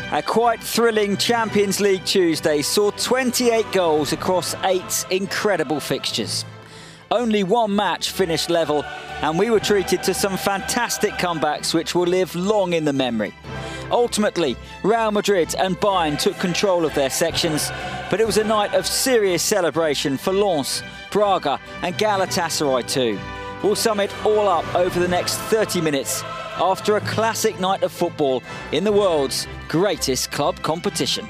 A quite thrilling Champions League Tuesday saw 28 goals across 8 incredible fixtures. Only one match finished level, and we were treated to some fantastic comebacks which will live long in the memory. Ultimately, Real Madrid and Bayern took control of their sections, but it was a night of serious celebration for Lens, Braga and Galatasaray too. We'll sum it all up over the next 30 minutes after a classic night of football in the world's greatest club competition.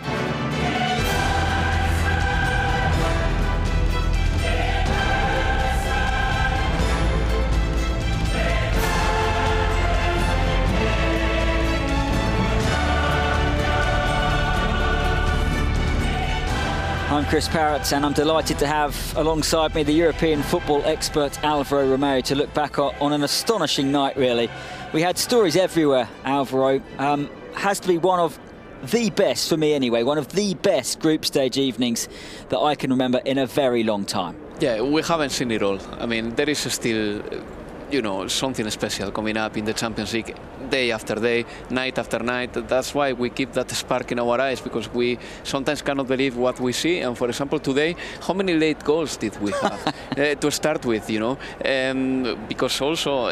I'm Chris Parrott, and I'm delighted to have alongside me the European football expert Alvaro Romeo to look back on an astonishing night, really. We had stories everywhere, Alvaro. Has to be one of the best, for me anyway, one of the best group stage evenings that I can remember in a very long time. Yeah, we haven't seen it all. I mean, there is still, something special coming up in the Champions League day after day, night after night. That's why we keep that spark in our eyes, because we sometimes cannot believe what we see. And for example, today, how many late goals did we have to start with, because also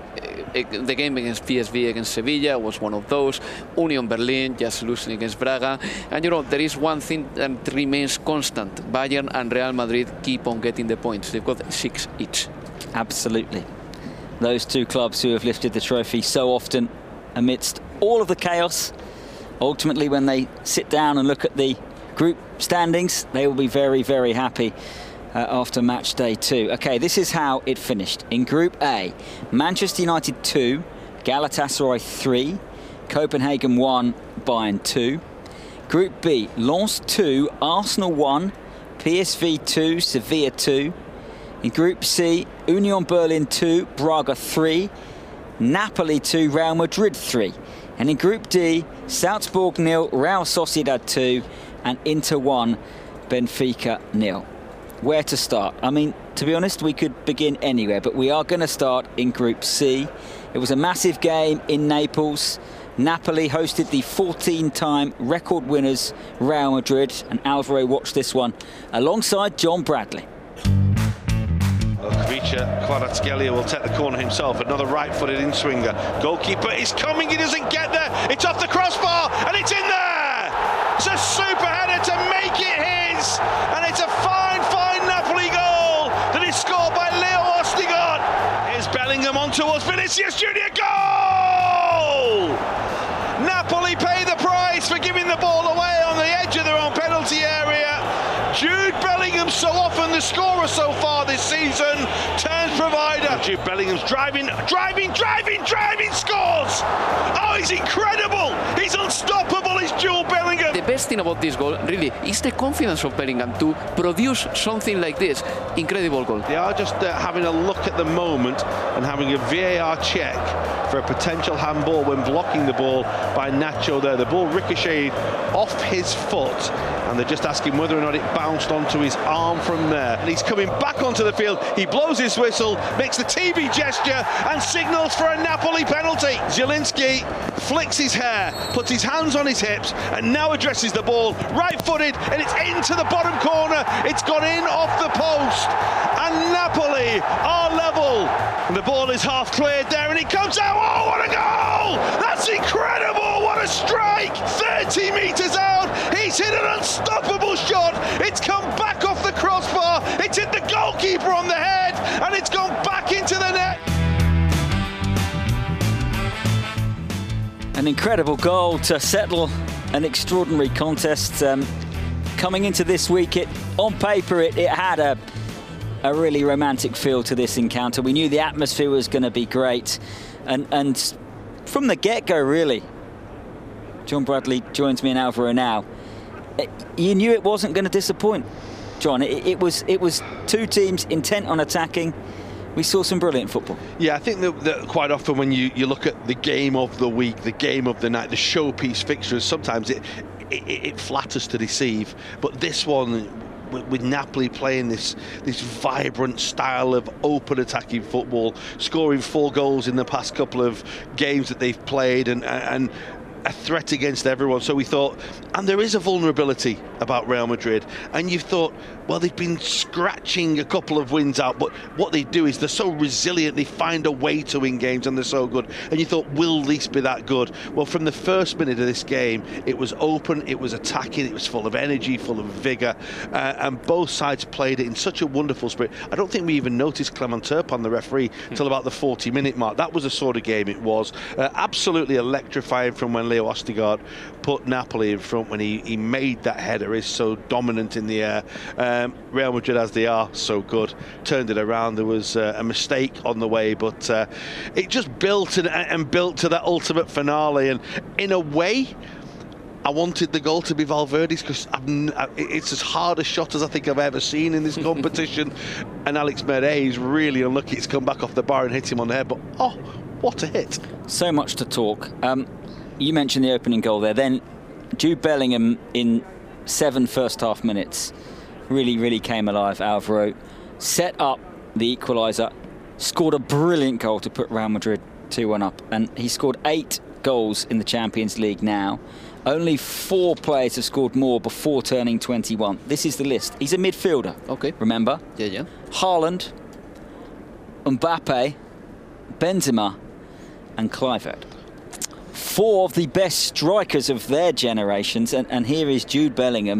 the game against PSV against Sevilla was one of those. Union Berlin just losing against Braga. And there is one thing that remains constant. Bayern and Real Madrid keep on getting the points. They've got 6 each. Absolutely. Those two clubs who have lifted the trophy so often amidst all of the chaos. Ultimately, when they sit down and look at the group standings, they will be very, very happy after match day 2. OK, this is how it finished. In Group A, Manchester United 2, Galatasaray 3, Copenhagen 1, Bayern 2. Group B, Lens 2, Arsenal 1, PSV 2, Sevilla 2. In Group C, Union Berlin 2, Braga 3, Napoli 2, Real Madrid 3. And in Group D, Salzburg 0, Real Sociedad 2, and Inter 1, Benfica 0. Where to start? I mean, to be honest, we could begin anywhere, but we are going to start in Group C. It was a massive game in Naples. Napoli hosted the 14-time record winners Real Madrid, and Alvaro watched this one alongside John Bradley. Kvaratskhelia Kvaratskhelia will take the corner himself. Another right-footed in-swinger. Goalkeeper is coming. He doesn't get there. It's off the crossbar, and it's in there. It's a super header to make it his, and it's a fine, fine Napoli goal that is scored by Leo Ostigard. Here's Bellingham on towards Vinicius Junior. Goal! Napoli pay the price for giving the ball away on the edge of their own penalty area. Jude Bellingham, so often the scorer so far this season, turns provider. Jude Bellingham's driving, scores! Oh, he's incredible! He's unstoppable, he's Jude Bellingham! The best thing about this goal, really, is the confidence of Bellingham to produce something like this. Incredible goal. They are just having a look at the moment and having a VAR check for a potential handball when blocking the ball by Nacho there. The ball ricocheted off his foot, and they're just asking whether or not it bounced onto his arm from there. And he's coming back onto the field. He blows his whistle, makes the TV gesture, and signals for a Napoli penalty. Zielinski flicks his hair, puts his hands on his hips, and now addresses the ball right-footed, and it's into the bottom corner. It's gone in off the post, and Napoli are level. And the ball is half cleared there, and it comes out. Oh, what a goal! That's incredible! What a strike! 30 metres out. He's hit an unstoppable shot. It's come back off the crossbar. It's hit the goalkeeper on the head, and it's gone back into the net. An incredible goal to settle an extraordinary contest. Coming into this week, on paper, it had a really romantic feel to this encounter. We knew the atmosphere was going to be great. And from the get-go, really, John Bradley joins me in Alvaro now. You knew it wasn't going to disappoint, John. It was two teams intent on attacking. We saw some brilliant football. Yeah, I think that quite often when you look at the game of the week, the game of the night, the showpiece fixtures, sometimes it flatters to deceive. But this one, with Napoli playing this vibrant style of open attacking football, scoring 4 goals in the past couple of games that they've played, and a threat against everyone. So we thought, and there is a vulnerability about Real Madrid, and you thought, well, they've been scratching a couple of wins out, but what they do is they're so resilient, they find a way to win games, and they're so good. And you thought, will this be that good? Well, from the first minute of this game, it was open, it was attacking, it was full of energy, full of vigour, and both sides played it in such a wonderful spirit. I don't think we even noticed Clement Turpin, the referee, till about the 40-minute mark. That was the sort of game it was. Absolutely electrifying from when Leo Ostigard put Napoli in front, when he made that header. Is so dominant in the air. Real Madrid, as they are so good, turned it around. There was a mistake on the way, but it just built and built to that ultimate finale. And in a way, I wanted the goal to be Valverde's, because it's as hard a shot as I think I've ever seen in this competition. And Alex Meret is really unlucky. It's come back off the bar and hit him on the head. But oh, what a hit! So much to talk. You mentioned the opening goal there. Then Jude Bellingham in 7 first-half minutes really came alive. Alvaro set up the equaliser, scored a brilliant goal to put Real Madrid 2-1 up, and he scored 8 goals in the Champions League now. Only 4 players have scored more before turning 21. This is the list. He's a midfielder. Okay. Remember? Yeah. Haaland, Mbappe, Benzema, and Kluivert. 4 of the best strikers of their generations, and here is Jude Bellingham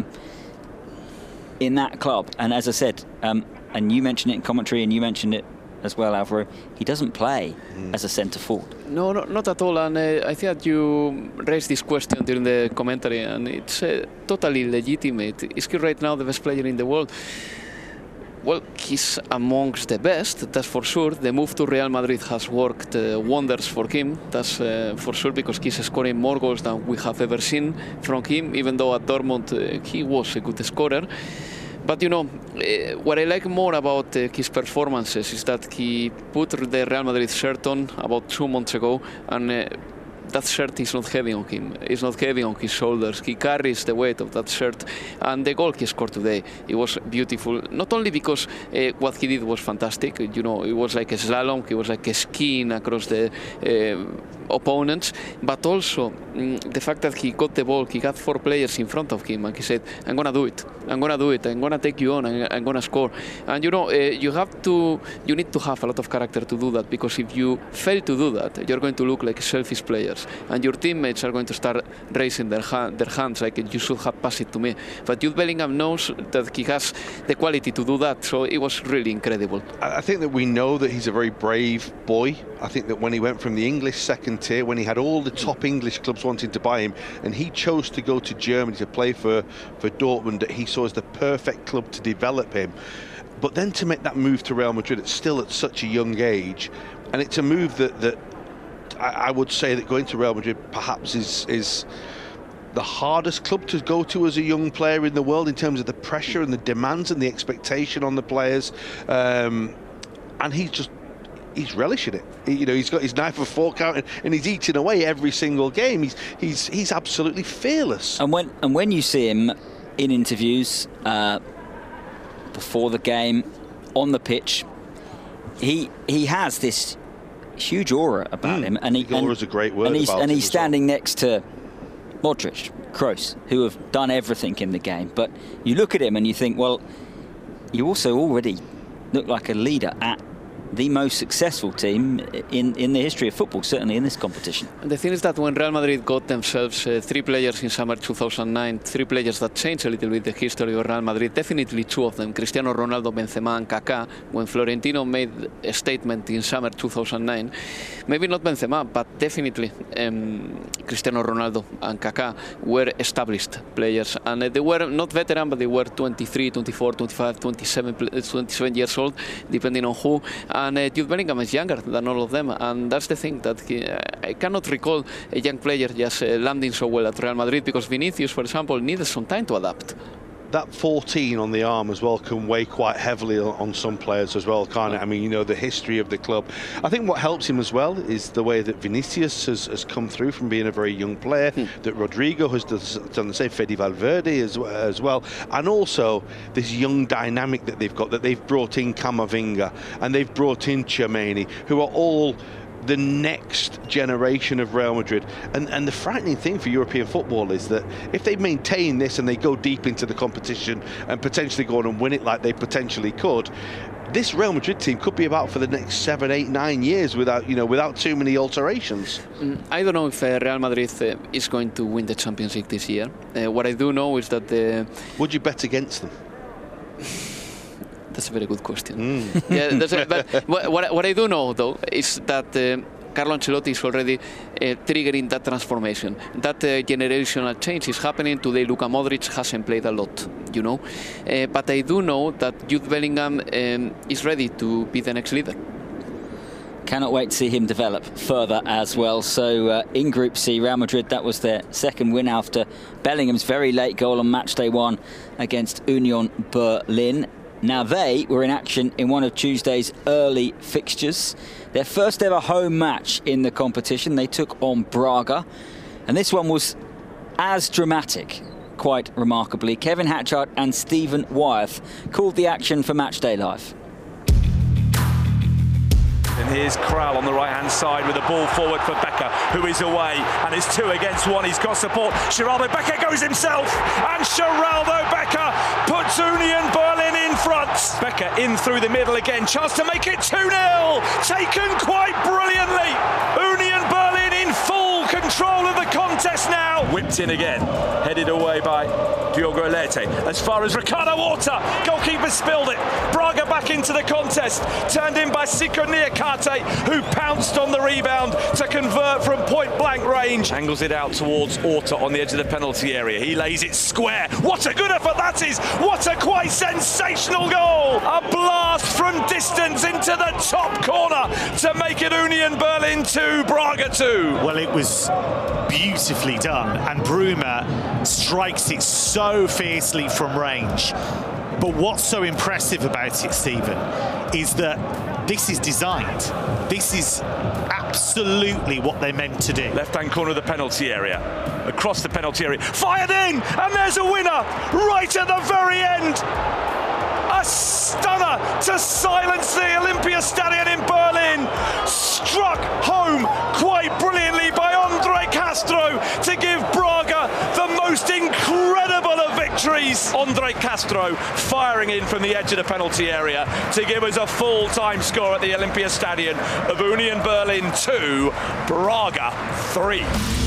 in that club. And as I said, and you mentioned it in commentary, and you mentioned it as well, Alvaro, he doesn't play as a centre forward. No, not at all. And I think that you raised this question during the commentary, and it's totally legitimate. Is he right now the best player in the world? Well, he's amongst the best, that's for sure. The move to Real Madrid has worked wonders for him, that's for sure, because he's scoring more goals than we have ever seen from him, even though at Dortmund he was a good scorer. But you know, what I like more about his performances is that he put the Real Madrid shirt on about 2 months ago, and that shirt is not heavy on him. It's not heavy on his shoulders. He carries the weight of that shirt, and the goal he scored today, it was beautiful. Not only because what he did was fantastic. You know, it was like a slalom. It was like a skiing across the opponents, but also the fact that he got the ball, he got 4 players in front of him, and he said, I'm gonna do it, I'm gonna take you on, I'm gonna score. And you know, you need to have a lot of character to do that, because if you fail to do that, you're going to look like selfish players, and your teammates are going to start raising their hands like, you should have passed it to me. But Jude Bellingham knows that he has the quality to do that, so it was really incredible. I think that we know that he's a very brave boy. I think that when he went from the English second tier, when he had all the top English clubs wanting to buy him, and he chose to go to Germany to play for Dortmund, that he saw as the perfect club to develop him. But then to make that move to Real Madrid, still at such a young age, and it's a move that I would say that going to Real Madrid perhaps is the hardest club to go to as a young player in the world, in terms of the pressure and the demands and the expectation on the players. And he's relishing it. You know, he's got his knife and fork out, and he's eating away every single game. He's absolutely fearless. And when you see him in interviews before the game, on the pitch, he has this huge aura about him, and aura is a great word. And he's standing next to Modric, Kroos, who have done everything in the game. But you look at him and you think, well, you also already look like a leader at the most successful team in the history of football, certainly in this competition. And the thing is that when Real Madrid got themselves 3 players in summer 2009, 3 players that changed a little bit the history of Real Madrid, definitely 2 of them, Cristiano Ronaldo, Benzema and Kaká, when Florentino made a statement in summer 2009, maybe not Benzema, but definitely Cristiano Ronaldo and Kaká were established players, and they were not veteran, but they were 23, 24, 25, 27 years old, depending on who. And Jude Bellingham is younger than all of them, and that's the thing, that I cannot recall a young player just landing so well at Real Madrid, because Vinicius, for example, needed some time to adapt. That 14 on the arm as well can weigh quite heavily on some players as well, can't it? I mean, you know, the history of the club. I think what helps him as well is the way that Vinicius has come through from being a very young player, that Rodrigo has done the same, Fede Valverde as well, and also this young dynamic that they've got, that they've brought in Camavinga and they've brought in Tchouaméni, who are all the next generation of Real Madrid. And the frightening thing for European football is that if they maintain this and they go deep into the competition and potentially go on and win it like they potentially could, this Real Madrid team could be about for the next 7, 8, 9 years without too many alterations. I don't know if Real Madrid is going to win the Champions League this year. What I do know is that Would you bet against them? That's a very good question. Yeah, but what I do know, though, is that Carlo Ancelotti is already triggering that transformation. That generational change is happening. Today, Luka Modric hasn't played a lot, but I do know that Jude Bellingham is ready to be the next leader. Cannot wait to see him develop further as well. So in Group C, Real Madrid, that was their second win after Bellingham's very late goal on match day 1 against Union Berlin. Now they were in action in one of Tuesday's early fixtures. Their first ever home match in the competition. They took on Braga. And this one was as dramatic, quite remarkably. Kevin Hatchard and Stephen Wyeth called the action for Matchday Live. And here's Kral on the right-hand side with the ball forward for Becker, who is away, and it's 2 against 1. He's got support. Geraldo Becker goes himself, and Geraldo Becker puts Union Berlin in front. Becker in through the middle again, chance to make it 2-0, taken quite brilliantly. Union Berlin in full control of the contest now. Whipped in again, headed away by Diogo Leite. As far as Ricardo Horta, goalkeeper spilled it. Braga back into the contest, turned in by Siko Niakate, who pounced on the rebound to convert from point-blank range. Angles it out towards Horta on the edge of the penalty area. He lays it square. What a good effort that is! What a quite sensational goal! A blast from distance into the top corner to make it Union Berlin 2, Braga 2. Well, it was beautifully done, and Bruma strikes it so fiercely from range. But what's so impressive about it, Stephen, is that this is designed. This is absolutely what they're meant to do. Left-hand corner of the penalty area, across the penalty area, fired in, and there's a winner right at the very end. A stunner to silence the Olympiastadion in Berlin, struck home quite brilliantly by Andre Castro to give Braga the most incredible of victories. Andre Castro firing in from the edge of the penalty area to give us a full-time score at the Olympiastadion of Union Berlin 2, Braga 3.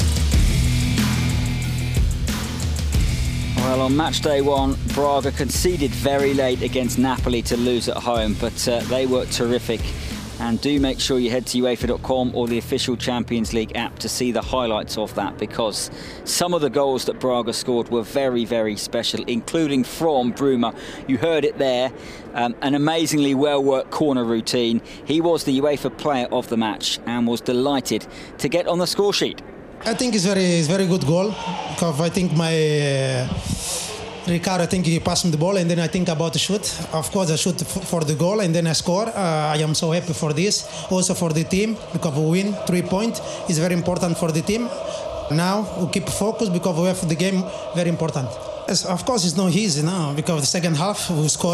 Well, on match day 1, Braga conceded very late against Napoli to lose at home, but they were terrific. And do make sure you head to UEFA.com or the official Champions League app to see the highlights of that, because some of the goals that Braga scored were very, very special, including from Bruma. You heard it there, an amazingly well-worked corner routine. He was the UEFA player of the match and was delighted to get on the score sheet. I think it's very good goal, because I think Ricardo, I think he passed me the ball, and then I think about the shoot. Of course, I shoot for the goal, and then I score. I am so happy for this, also for the team, because we win 3 points. It's very important for the team. Now we keep focused because we have the game very important. Of course, it's not easy now, because the second half we score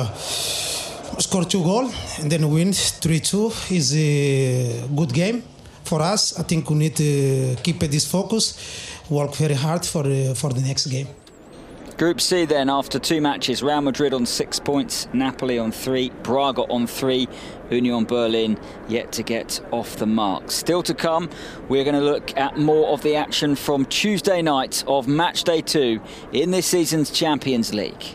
2 goals, and then we win 3-2. Is a good game for us. I think we need to keep this focus, work very hard for the next game. Group C then, after 2 matches, Real Madrid on 6 points, Napoli on 3, Braga on 3, Union Berlin yet to get off the mark. Still to come, we're going to look at more of the action from Tuesday night of match day 2 in this season's Champions League.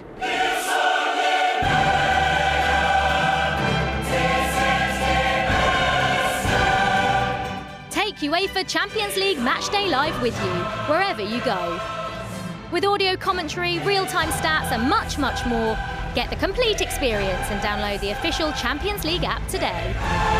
Take UEFA Champions League Matchday Live with you, wherever you go. With audio commentary, real-time stats and much, much more, get the complete experience and download the official Champions League app today.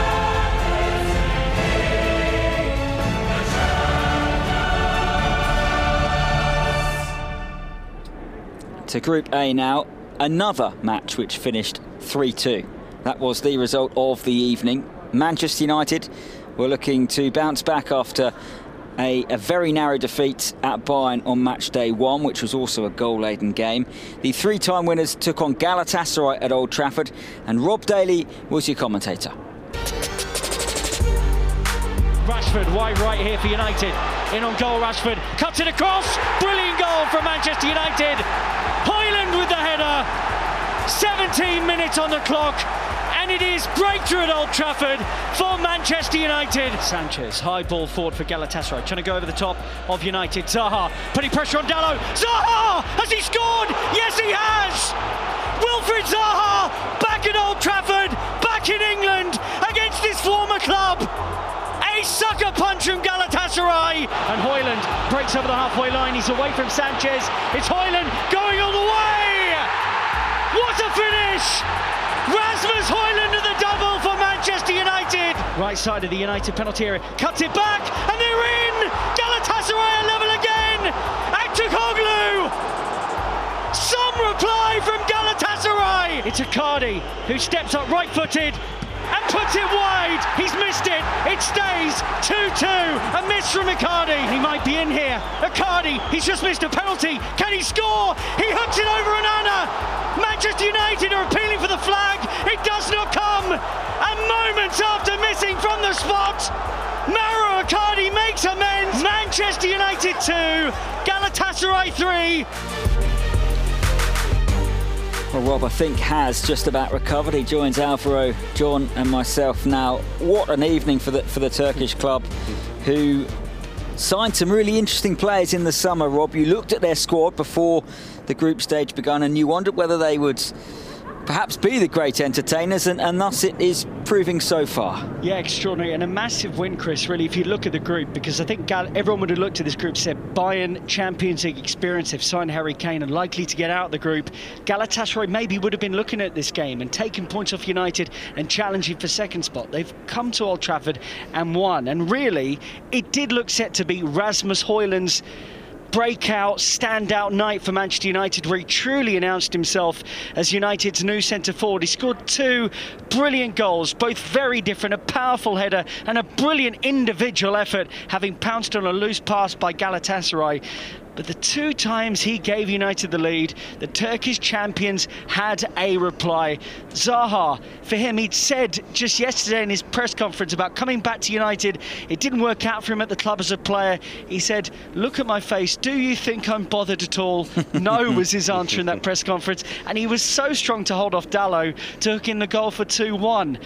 To Group A now, another match which finished 3-2. That was the result of the evening. Manchester United were looking to bounce back after a very narrow defeat at Bayern on match day 1, which was also a goal-laden game. The 3-time winners took on Galatasaray at Old Trafford, and Rob Daly was your commentator. Rashford, wide right here for United. In on goal, Rashford cuts it across. Brilliant goal from Manchester United. Højlund with the header. 17 minutes on the clock. And it is breakthrough at Old Trafford for Manchester United. Sanchez, high ball forward for Galatasaray, trying to go over the top of United. Zaha, putting pressure on Dalot. Zaha! Has he scored? Yes, he has! Wilfried Zaha, back at Old Trafford, back in England, against his former club. A sucker punch from Galatasaray. And Højlund breaks over the halfway line. He's away from Sanchez. It's Højlund going all the way. What a finish! Rasmus Højlund to the double for Manchester United. Right side of the United penalty area. Cuts it back and they're in. Galatasaray are level again. Aktürkoğlu. Some reply from Galatasaray. It's Icardi who steps up right-footed and puts it wide. He's missed it. It stays 2-2. A miss from Icardi. He might be in here. Icardi, he's just missed a penalty. Can he score? He hooks it over Onana. Manchester United are appealing for the flag. It does not come. And moments after missing from the spot, Mauro Icardi makes amends. Manchester United 2, Galatasaray 3. Well, Rob, I think, has just about recovered. He joins Alvaro, John and myself now. What an evening for the Turkish club, who signed some really interesting players in the summer, Rob. You looked at their squad before the group stage began and you wondered whether they would perhaps be the great entertainers, and thus it is proving so far. Yeah, extraordinary, and a massive win, Chris, really, if you look at the group, because I think everyone would have looked at this group and said Bayern, Champions League experience, they've signed Harry Kane and likely to get out of the group. Galatasaray maybe would have been looking at this game and taking points off United and challenging for second spot. They've come to Old Trafford and won, and really, it did look set to be Rasmus Højlund's breakout, standout night for Manchester United, where he truly announced himself as United's new centre forward. He scored 2 brilliant goals, both very different, a powerful header and a brilliant individual effort, having pounced on a loose pass by Galatasaray. But the 2 times he gave United the lead, the Turkish champions had a reply. Zaha, for him, he'd said just yesterday in his press conference about coming back to United, it didn't work out for him at the club as a player. He said, "Look at my face, do you think I'm bothered at all?" No was his answer in that press conference, and he was so strong to hold off Dalot to hook in the goal for 2-1.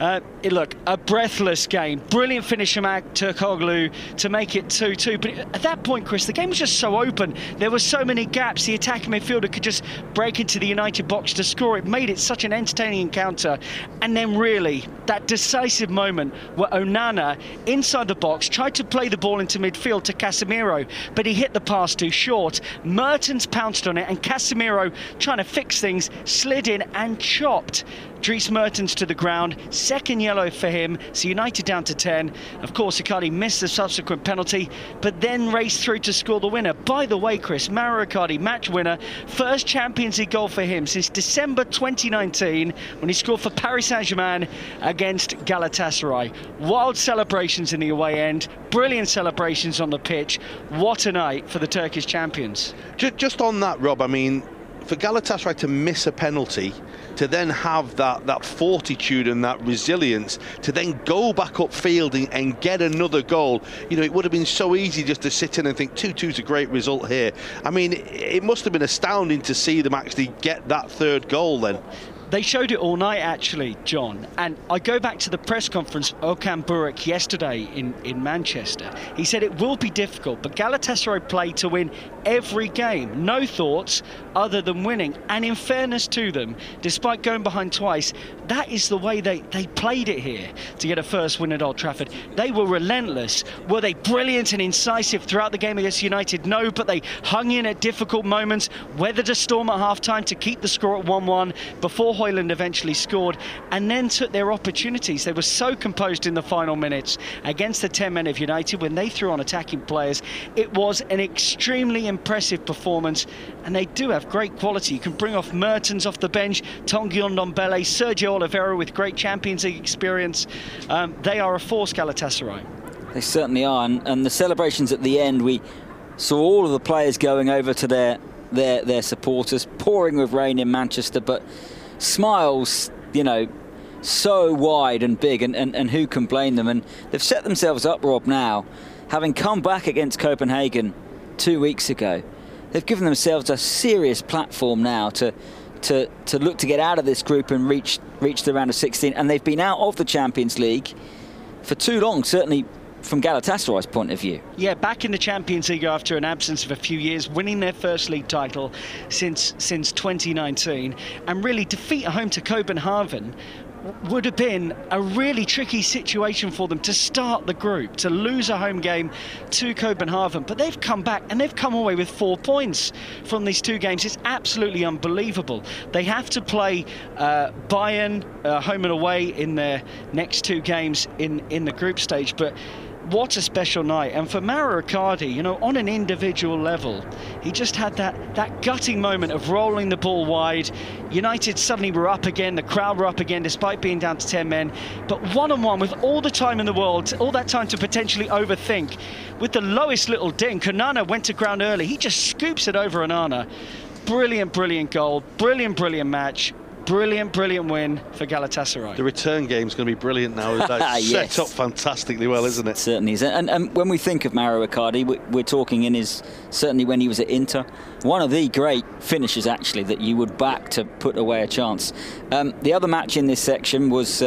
Look, a breathless game. Brilliant finish from Aktürkoğlu to make it 2-2. But at that point, Chris, the game was just so open. There were so many gaps. The attacking midfielder could just break into the United box to score. It made it such an entertaining encounter. And then really, that decisive moment where Onana, inside the box, tried to play the ball into midfield to Casemiro, but he hit the pass too short. Mertens pounced on it, and Casemiro, trying to fix things, slid in and chopped Dries Mertens to the ground. Second yellow for him, so United down to 10. Of course, Icardi missed the subsequent penalty, but then raced through to score the winner. By the way, Chris, Mauro Icardi, match winner, first Champions League goal for him since December 2019, when he scored for Paris Saint-Germain against Galatasaray. Wild celebrations in the away end, brilliant celebrations on the pitch. What a night for the Turkish champions. Just on that, Rob, I mean, for Galatasaray to miss a penalty, to then have that fortitude and that resilience, to then go back upfield and get another goal, you know, it would have been so easy just to sit in and think 2-2 is a great result here. I mean, it must have been astounding to see them actually get that third goal then. They showed it all night, actually, John. And I go back to the press conference of Okan Buruk yesterday in Manchester. He said it will be difficult, but Galatasaray play to win every game. No thoughts other than winning. And in fairness to them, despite going behind twice, that is the way they played it here to get a first win at Old Trafford. They were relentless. Were they brilliant and incisive throughout the game against United? No, but they hung in at difficult moments, weathered a storm at half-time to keep the score at 1-1 before Højlund eventually scored, and then took their opportunities. They were so composed in the final minutes against the 10 men of United when they threw on attacking players. It was an extremely impressive performance, and they do have great quality. You can bring off Mertens off the bench, Tanguy Ndombele, Sergio Oliveira with great Champions League experience. They are a force, Galatasaray. They certainly are, and the celebrations at the end, we saw all of the players going over to their supporters, pouring with rain in Manchester, but smiles, you know, so wide and big, and who can blame them? And they've set themselves up, Rob, now, having come back against Copenhagen 2 weeks ago. They've given themselves a serious platform now to look to get out of this group and reach the round of 16. And they've been out of the Champions League for too long, certainly from Galatasaray's point of view. Yeah, back in the Champions League after an absence of a few years, winning their first league title since 2019, and really defeat at home to Copenhagen would have been a really tricky situation for them to start the group, to lose a home game to Copenhagen. But they've come back and they've come away with 4 points from these 2 games. It's absolutely unbelievable. They have to play Bayern home and away in their next 2 games in the group stage. But what a special night. And for Mauro Icardi, you know, on an individual level, he just had that gutting moment of rolling the ball wide. United suddenly were up again, the crowd were up again despite being down to 10 men. But one-on-one with all the time in the world, all that time to potentially overthink, with the lowest little dink, Onana went to ground early. He just scoops it over Onana. Brilliant, brilliant goal. Brilliant, brilliant match. Brilliant, brilliant win for Galatasaray. The return game's going to be brilliant now. It's yes. set up fantastically well, isn't it? It certainly is. And when we think of Mauro Icardi, we're talking in his, certainly when he was at Inter, one of the great finishers, actually, that you would back to put away a chance. The other match in this section was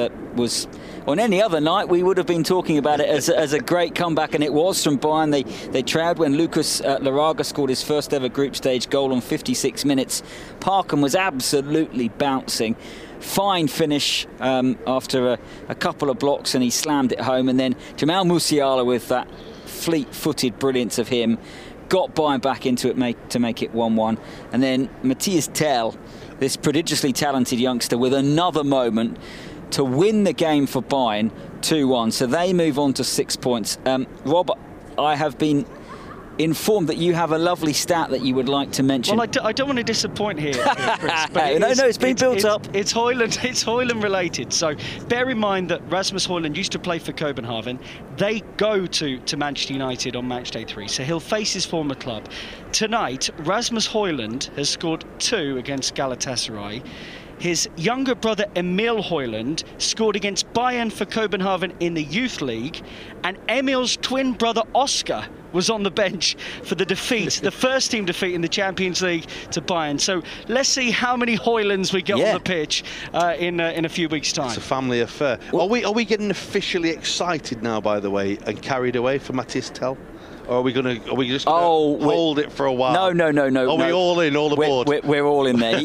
on any other night, we would have been talking about it as a great comeback, and it was from Bayern. They trailed when Lucas Laraga scored his first ever group stage goal on 56 minutes. Parkham was absolutely bouncing. Fine finish after a couple of blocks, and he slammed it home. And then Jamal Musiala, with that fleet-footed brilliance of him, got Bayern back into it to make it 1-1. And then Matthias Tell, this prodigiously talented youngster, with another moment to win the game for Bayern 2-1. So they move on to 6 points. Rob, I have been informed that you have a lovely stat that you would like to mention. Well, I don't want to disappoint here, Chris. But it's been built up. It's Højlund related. So bear in mind that Rasmus Højlund used to play for Copenhagen. They go to Manchester United on match day 3, so he'll face his former club. Tonight, Rasmus Højlund has scored 2 against Galatasaray. His younger brother Emil Højlund scored against Bayern for Copenhagen in the Youth League, and Emil's twin brother Oscar was on the bench for the defeat, the first team defeat in the Champions League to Bayern. So let's see how many Højlunds we get on the pitch in a few weeks' time. It's a family affair. Are we getting officially excited now, by the way, and carried away for Matthias Tell? Or are we just going to hold it for a while? No. Are we all in, all aboard? We're all in there.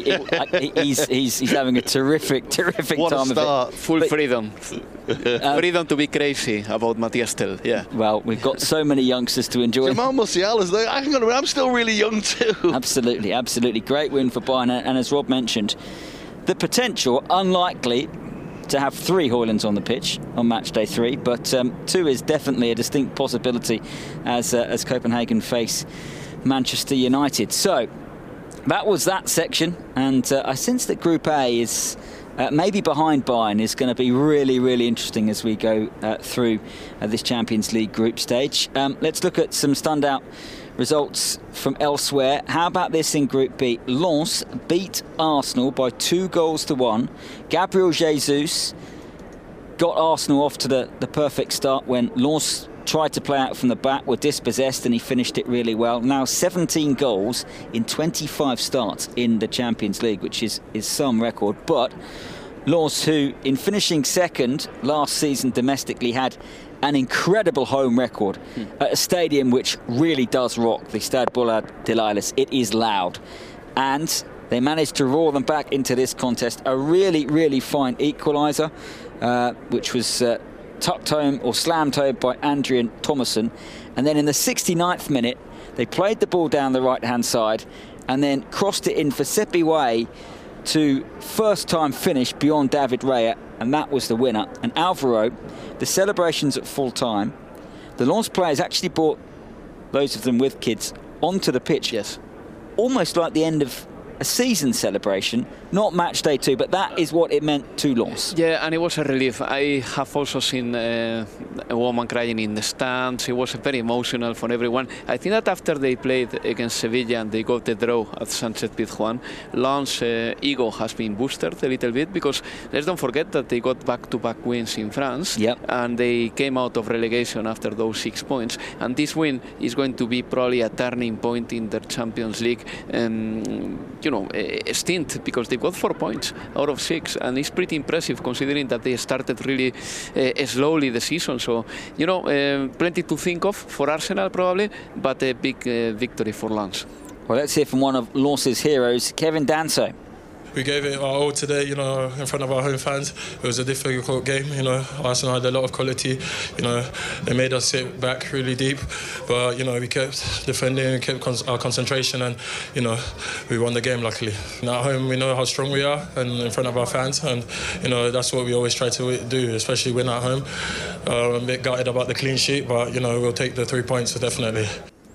He's having a terrific time of it. Full freedom. Freedom to be crazy about Matthias Tell, yeah. Well, we've got so many youngsters to enjoy. Jamal Musiala's there. Hang on a minute, I'm still really young too. Absolutely. Great win for Bayern. And as Rob mentioned, the potential, unlikely to have 3 Højlunds on the pitch on match day 3, but 2 is definitely a distinct possibility as Copenhagen face Manchester United. So that was that section, and I sense that Group A is maybe behind Bayern is going to be really, really interesting as we go through this Champions League group stage. Let's look at some standout results from elsewhere. How about this in Group B? Lens beat Arsenal by 2-1. Gabriel Jesus got Arsenal off to the perfect start when Lens tried to play out from the back, were dispossessed, and he finished it really well. Now 17 goals in 25 starts in the Champions League, which is some record. But Lens, who in finishing second last season domestically, had an incredible home record at a stadium which really does rock, the Stade Bollard de l'Isles. It is loud, and they managed to roar them back into this contest. A really, really fine equaliser, which was tucked home or slammed home by Andrian Thomasson. And then in the 69th minute, they played the ball down the right-hand side and then crossed it in for Seppi Way to first-time finish beyond David Raya, and that was the winner. And Alvaro, the celebrations at full time, the Lens players actually brought those of them with kids onto the pitch. Yes. Almost like the end of a season celebration, not match day 2, but that is what it meant to Lens. Yeah, and it was a relief. I have also seen a woman crying in the stands. It was very emotional for everyone. I think that after they played against Sevilla and they got the draw at Sánchez-Pizjuán, Lens' ego has been boosted a little bit, because let's don't forget that they got back-to-back wins in France, and they came out of relegation after those 6 points. And this win is going to be probably a turning point in their Champions League stint, because they've got 4 points out of 6, and it's pretty impressive considering that they started really slowly the season. So, plenty to think of for Arsenal probably, but a big victory for Lens. Well, let's hear from one of Lens' heroes, Kevin Danso. We gave it our all today, in front of our home fans. It was a difficult game, Arsenal had a lot of quality, they made us sit back really deep, but, we kept defending, we kept our concentration, and, we won the game, luckily. And at home, we know how strong we are, and in front of our fans, and, that's what we always try to do, especially win at home. I'm a bit gutted about the clean sheet, but, we'll take the 3 points, definitely.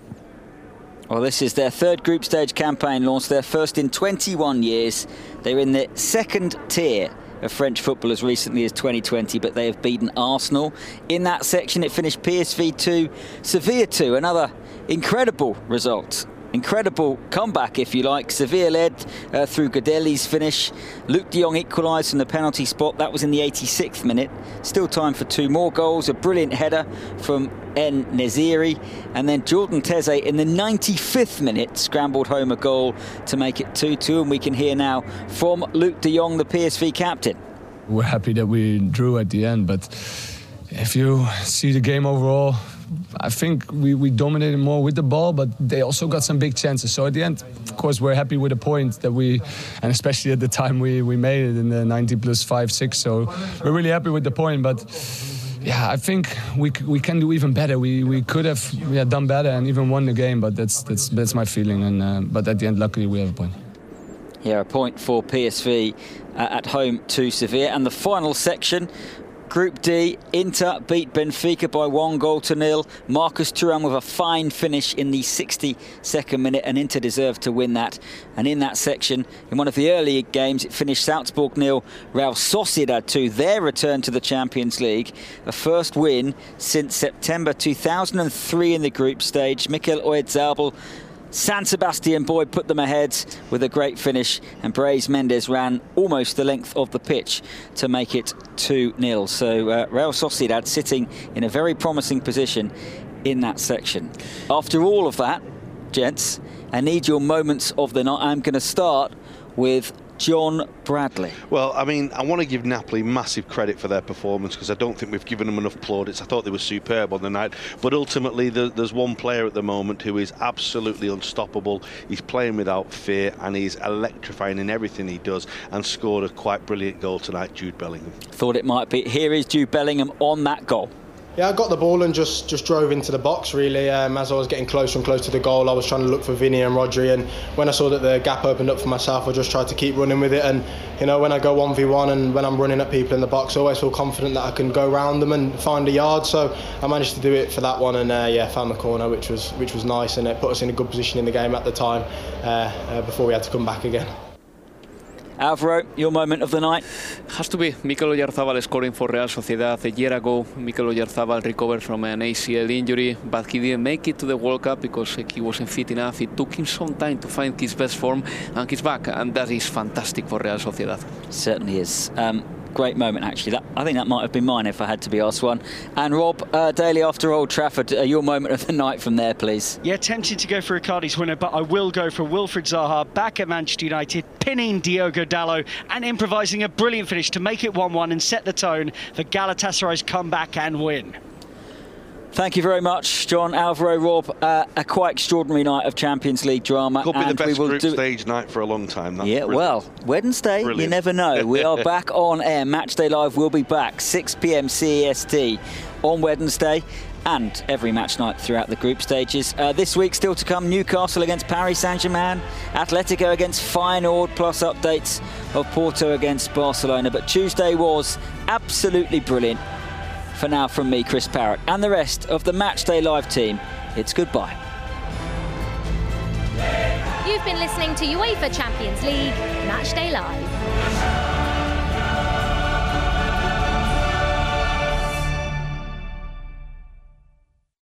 Well, this is their 3rd group stage campaign, Lens, their first in 21 years. They're in the 2nd tier of French football as recently as 2020, but they have beaten Arsenal. In that section, it finished PSV 2, Sevilla 2, another incredible result. Incredible comeback, if you like. Sevilla led through Godelli's finish. Luke de Jong equalised from the penalty spot. That was in the 86th minute. Still time for 2 more goals. A brilliant header from En Neziri. And then Jordan Teze in the 95th minute scrambled home a goal to make it 2-2. And we can hear now from Luke de Jong, the PSV captain. We're happy that we drew at the end, but if you see the game overall, I think we dominated more with the ball, but they also got some big chances. So at the end, of course, we're happy with the point that and especially at the time we made it in the 90 plus 5-6. So we're really happy with the point, but yeah, I think we can do even better. We could have done better and even won the game, but that's my feeling. And but at the end, luckily, we have a point. Yeah, a point for PSV at home to Sevilla. And the final section, Group D, Inter beat Benfica by 1-0. Marcus Thuram with a fine finish in the 62nd minute, and Inter deserved to win that. And in that section, in one of the earlier games, it finished Salzburg 0, Real Sociedad 2, their return to the Champions League. A first win since September 2003 in the group stage. Mikel Oyarzabal, San Sebastian boy, put them ahead with a great finish, and Brais Mendes ran almost the length of the pitch to make it 2-0. So Real Sociedad sitting in a very promising position in that section. After all of that, gents, I need your moments of the night. I'm going to start with John Bradley. Well, I mean, I want to give Napoli massive credit for their performance, because I don't think we've given them enough plaudits. I thought they were superb on the night, but ultimately there's one player at the moment who is absolutely unstoppable. He's playing without fear, and he's electrifying in everything he does, and scored a quite brilliant goal tonight, Jude Bellingham. Thought it might be. Here is Jude Bellingham on that goal. Yeah, I got the ball and just drove into the box, really. As I was getting closer and closer to the goal, I was trying to look for Vinny and Rodri, and when I saw that the gap opened up for myself, I just tried to keep running with it. And when I go 1v1 and when I'm running at people in the box, I always feel confident that I can go around them and find a yard. So I managed to do it for that one, and found the corner, which was nice, and it put us in a good position in the game at the time before we had to come back again. Alvaro, your moment of the night? Has to be Mikel Oyarzabal scoring for Real Sociedad. A year ago, Mikel Oyarzabal recovered from an ACL injury, but he didn't make it to the World Cup because he wasn't fit enough. It took him some time to find his best form, and he's back, and that is fantastic for Real Sociedad. Certainly is. Great moment, actually. I think that might have been mine if I had to be asked one. And Rob Daly, after Old Trafford, your moment of the night from there, please. Yeah, tempted to go for Icardi's winner, but I will go for Wilfried Zaha back at Manchester United, pinning Diogo Dalot and improvising a brilliant finish to make it 1-1 and set the tone for Galatasaray's comeback and win. Thank you very much, John, Alvaro, Rob. A quite extraordinary night of Champions League drama. Could be the best group stage night for a long time. That's yeah, well, Wednesday, brilliant. You never know. We are back on air. Matchday Live will be back 6 p.m. CEST on Wednesday, and every match night throughout the group stages. This week still to come, Newcastle against Paris Saint-Germain, Atletico against Feyenoord, plus updates of Porto against Barcelona. But Tuesday was absolutely brilliant. For now, from me, Chris Parrott, and the rest of the Matchday Live team, it's goodbye. You've been listening to UEFA Champions League Matchday Live.